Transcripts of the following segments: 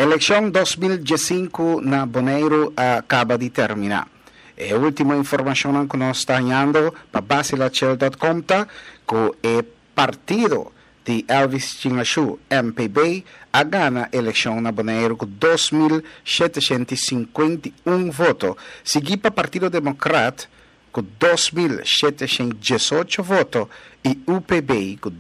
Eleição 2015 na Bonaire acaba de terminar. A última informação que nós estamos dando para basilachel.com que o partido de Elvis Chingashu, MPB, a ganha a eleição na Bonaire com 2.751 votos, seguido para o Partido Democrata com 2.718 votos e UPB com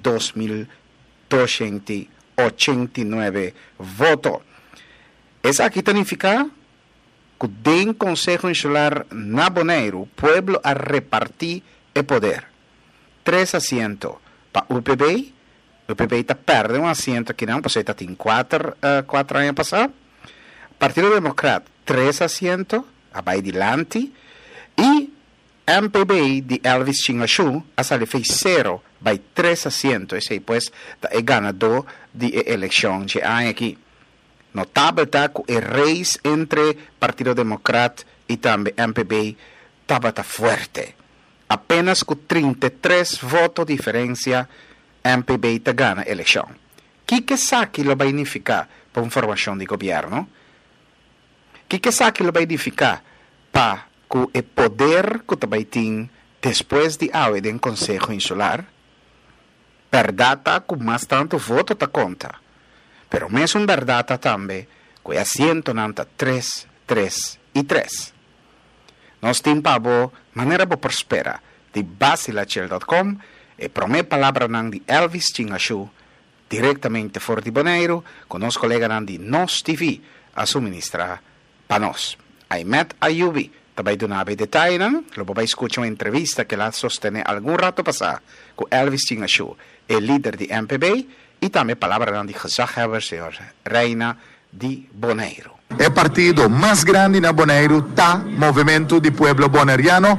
2.289 votos. Isso aqui significa que do Conselho Insular na Bonaire, o pueblo a repartir o poder. 3 assentos para UPB. UPB está perdendo um assento que não, porque está em 4 anos passados. Partido Democrata, 3 assentos, vai adiante. E MPB de Elvis Chingashu, a sala fez 0, vai 3 assentos. E depois é ganador de eleição de ano aqui. Notável está que o reis entre Partido Democrata e também MPB estava forte. Apenas com 33 votos de diferença, MPB está ganha a eleição. O que sabe que vai significar para a formação de governo? O que sabe que vai significar para o poder que também tem depois de haver um Conselho Insular? Verdade que mais tanto voto está conta. Pero mesmo verdade também que assento nanta 3, 3 e 3. Nós temos a maneira de prosperar de basilachel.com e promete palavra de Elvis Chingashu diretamente fora de Bonaire com nosso colega de Nos TV a suministrar para nós. Ahmed Ayubi também do nave detalhe, lo vai escutar uma entrevista que ela sostene algum rato passado com Elvis Chingashu, o líder de MPB, e também palavra de Gezagheber, senhor Reina de Bonaire. O partido mais grande na Bonaire está Movimento de Pueblo Bonaireano,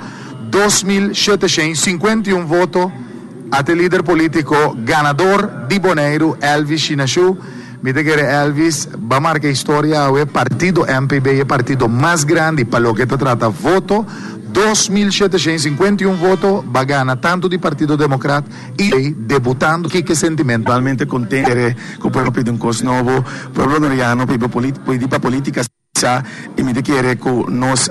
2.751 votos, até líder político ganador de Bonaire, Elvis Chingashu. Me diga Elvis, va a marcar história, o partido MPB é o partido mais grande para o que se trata voto, 2.751 votos, va a ganar tanto do Partido Democrata e debutando, que sentimento? Realmente contente com o povo pedindo um curso novo, o povo bonaireano pediu para política e me diga que nós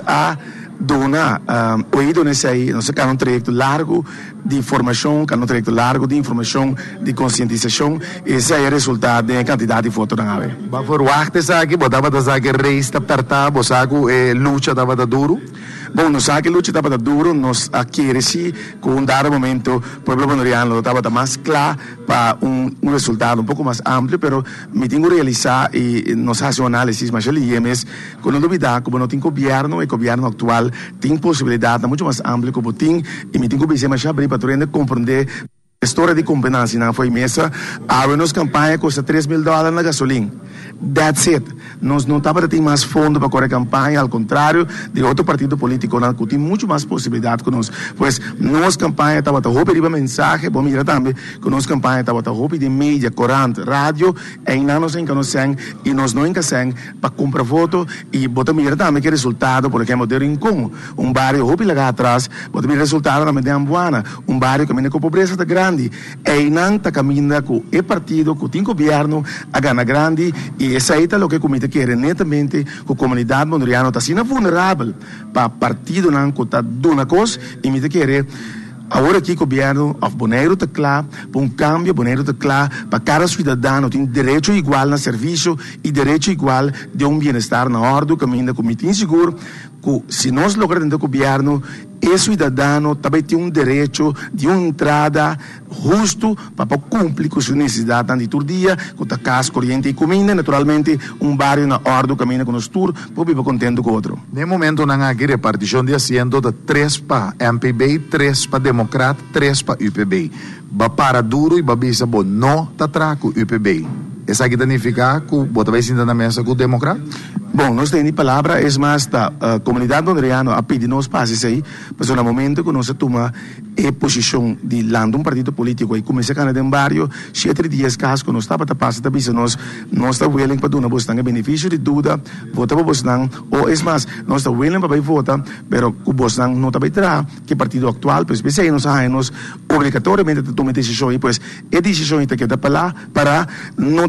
dona oído nesse aí, nós temos um trajeto largo de formação, um trajeto largo de informação, de conscientização, e esse é o resultado da quantidade de votos na ave. Mas por aqui, botava da zaga reis da apertar, bosago luta dava da duro. Bom, nós sabemos que a luta estava duro, nós queremos com um dado momento, o povo bonaireano estava mais claro para um resultado um pouco mais amplo, mas me tenho que realizar e nós fazemos um análise mais aliás, com a novidade, como não tem governo, e o governo atual tem possibilidade muito mais ampla que tem, e me tenho que dizer mais abrir para tu compreender a história de competência não foi mesa, a nossa campanha custa $3.000 na gasolina. That's it. Nós não estamos tendo mais fundo para correr campanha, ao contrário de outro partido político, que tem muito mais possibilidade que nós. Pois nossa campanha estava a roupa de mensagem, bom, mira também, que nossa campanha estava a roupa de mídia, corante, rádio, e não nos encanamos e nós não encanamos para comprar voto, e bota mira também que resultado, por exemplo, de Rincón, bairro roupa lá atrás, bota mira resultado na Medina Ambuana, bairro que caminha com pobreza da grande, e não está caminhando com o partido, que tem governo, a gana grande, e essa é o que o comitê quer netamente, que a comunidade bonaireana está sendo vulnerável para partido não que está dando coisa, e me quer agora aqui o governo of Bonaire está claro, para um câmbio, Bonaire está claro, para cada cidadão tem direito igual no serviço e direito igual de bem-estar na ordem, caminho como tem seguro, que se nós lograrmos o governo, o cidadão também tem direito de uma entrada justo para cumprir com suas necessidades de todo dia, com a casa corrente e comida, naturalmente, bairro na ordem, caminho com nós todos, para viver contente com o outro. No momento, não há repartição de assento de 3 para MPB, 3 para Democrata, 3 para UPB. Ba para duro e ba bisa bo não está traco UPB. Essa aqui significa que você vai sentar na mesa com o Democrata? Bom, nós temos palavra, é mais da comunidade bonaireana a pedir nos passes aí, mas no momento que nós toma a posição de lando partido político e começa a canadá em barrio, 7 dias caso que nós estava a passar, nós estamos willing para dar uma benefício de dúvida, votar para Bosnan, ou é mais, nós estamos willing para votar, mas o Bosnan não está para que partido atual, pois pensei nós obrigatoriamente tomar decisão e pois a decisão que está para não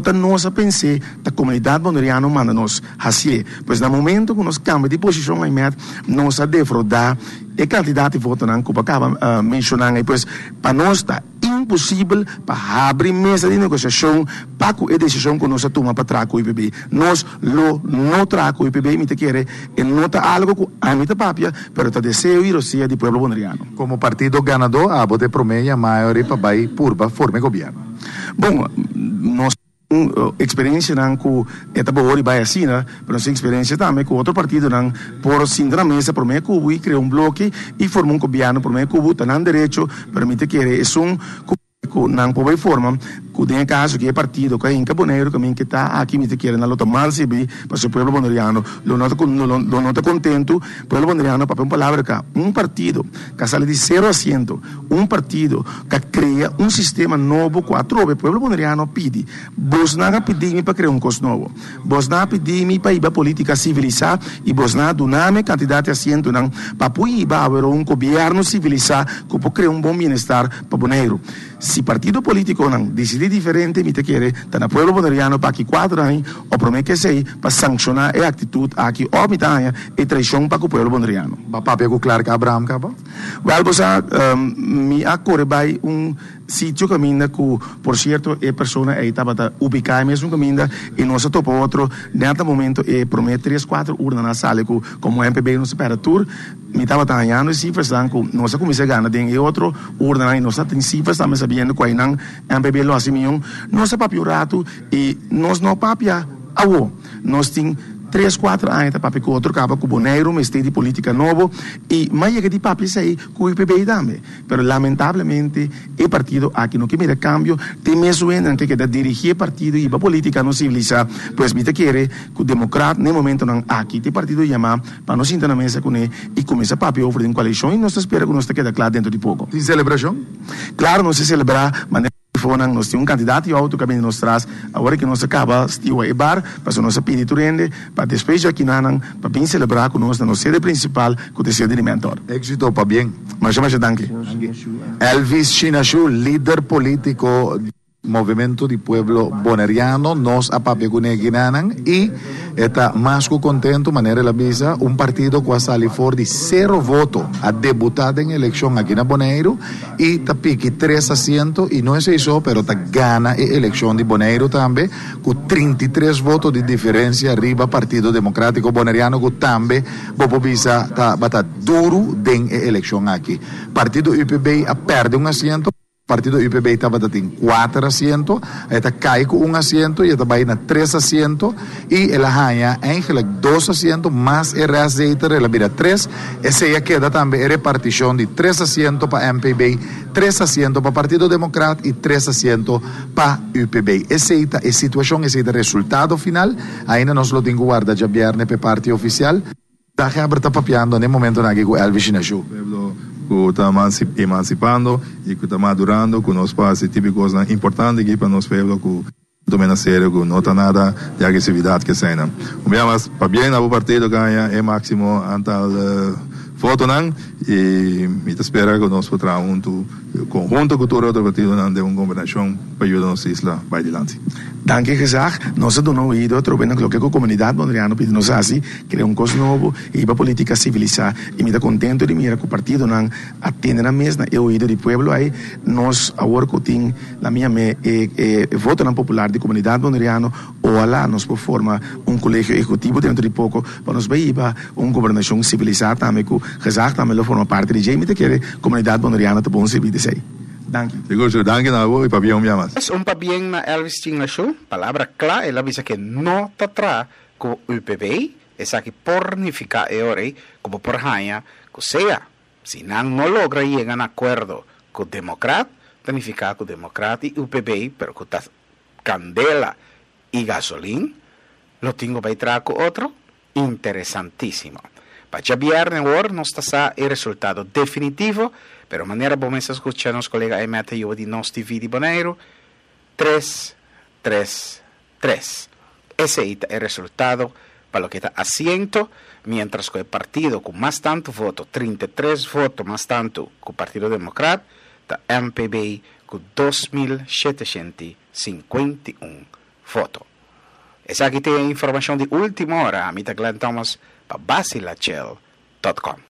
Nota nós a pensar da comunidade boneriana manda nós assim, pois no momento que nós cambiamos de posição aí met, nós a defraudar e quantidade de votos não que acaba mencionando, pois para nós está impossível para abrir mesa de negociação para que a decisão que nós tomamos para trazer o IPB. Nós não trazemos o IPB, me te quer e nota algo que a mim te papia, pero te desejo ir ao do povo boneriano. Como partido ganador, a bote promeia maior para vai purba forme governo. Bom, nós experiência não com etapa hora vai assim, né? Mas experiência também com outro partido não por sinta na mesa por meio cubo e criou bloco e formou governo por meio cubo, tá não direito, permite que não pode formar que tem caso que é partido que é incaboneiro que está aqui me te quer na luta mal se bi para o povo boneriano lo nota contento povo boneriano para uma palavra que partido que sai de 0 a 100 partido que cria sistema novo que atrove o povo boneriano pede vos não pedir para criar coisa novo vos não pedir para ir para política civilizada e vos não donar candidato a 100 não para poder haver governo civilizado que pode criar bom bem-estar para boneiro. Se partido político não decidir diferente, me te quer, tá na povo boneriano para que 4 anos, ou promete que sei, para sancionar a atitude aqui, ou mitanha, e traição para o povo boneriano. Papai com Clark Abraham, cabo? Well, você, me acorre vai sítio caminha que, por certo, a pessoa aí estava ubicada mesmo caminha e nós topo outro, nesse momento, promete 3, 4 urnas na sala, como MPB nos temperatura, me estava tanhando e cifras, nós começamos a ganhar, e outro urna, e nós temos cifras, estamos sabendo que aí não, MPB lo assim, nós é papio rato e nós não papia, nós temos 3, 4 anos para papi com outro cabo com boneiro, mas tem de política novo e mais é que de papi sai com o IPB também. Pero lamentavelmente o partido aqui no que mira cambio tem mesmo ainda que da dirigir partido e a política não civilizar, pois me te quer que o democrata no momento não aqui tem partido chamar para nós sentar na mesa com ele e começa papi a oferecer uma coalição e nós espera que nós te queda claro dentro de pouco. Tem celebração? Claro, nós se celebrar, mas nós temos candidato e outro caminho nos traz agora que nós acaba estiu a bar para nós pedir turende para depois aqui não para bem celebrar com nós na nossa sede principal com o sede de mentor. Éxito para bem. Mas danke. Elvis Chinashu, líder político Movimento de Pueblo Boneriano, nos apapecuneguinanan y está más que contento, manera la visa, un partido que sale for de 0 votos a deputado en elección aquí en Bonaire y está pique 3 asientos y no es eso, pero está gana elección de Bonaire también con 33 votos de diferencia arriba Partido Democrático Boneriano que también bopo visa está duro en elección aquí. Partido UPB perde un asiento. Partido UPB estaba en 4 asientos, está cai con 1 asiento y está en 3 asientos y el Ajaña Ángel 2 asientos más el aceite la vida 3, ese ya queda también repartición de 3 asientos para MPB, 3 asientos para Partido Democrático y 3 asientos para UPB. Esa es la situación, ese es el resultado final, ainda nos lo tengo guarda ya viernes para parte oficial, está papeando en el momento en que Elvis Chinashu. Que está emancipando e que está madurando, que nós faz esse tipo de coisa importante aqui para nós pueblo, que toma na sério, que não está nada de agressividade que seja. Mas para bem o partido ganha é máximo antal votos e me espera que nós podamos conjunto com todo outro partido de uma governação para ajudar nossa isla para adiante. Danke gezegd, nós não ouvido, trobando que a comunidade boneriana pede nos assim, criar coisa novo e a política civilizada. E me está contento de mirar que o partido não atende na mesma, eu ouvido de pueblo aí, nós agora que tem na minha voto na popular de comunidade boneriana, ou lá nós por forma colégio executivo dentro de pouco, para nós ir para uma governação civilizada também, que gezegd também forma parte de gente, me quer comunidade boneriana tá bom servir de sei. Seguro, danke na vos y para bien Es un para bien na Elvis Chinashu, palabra clara, él avisa que no te trae con UPB, esa que pornifica eore, como por Haña, que sea, si no logra llegar a un acuerdo con Democrat, significa con Democrat y UPB, pero con candela y gasolín, lo tengo para traer con otro, interesantísimo. Para viernes ahora no está el resultado definitivo, pero de manera vamos a escuchar a los colegas de yo de nos TV de Bonaire 3-3-3. Ese es el resultado para lo que está asiento, mientras que el partido con más tanto votos, 33 votos más tanto que el Partido Democrático, está MPB con 2.751 voto. Essa aqui tem a informação de última hora. A Glenn Thomas para basilachel.com.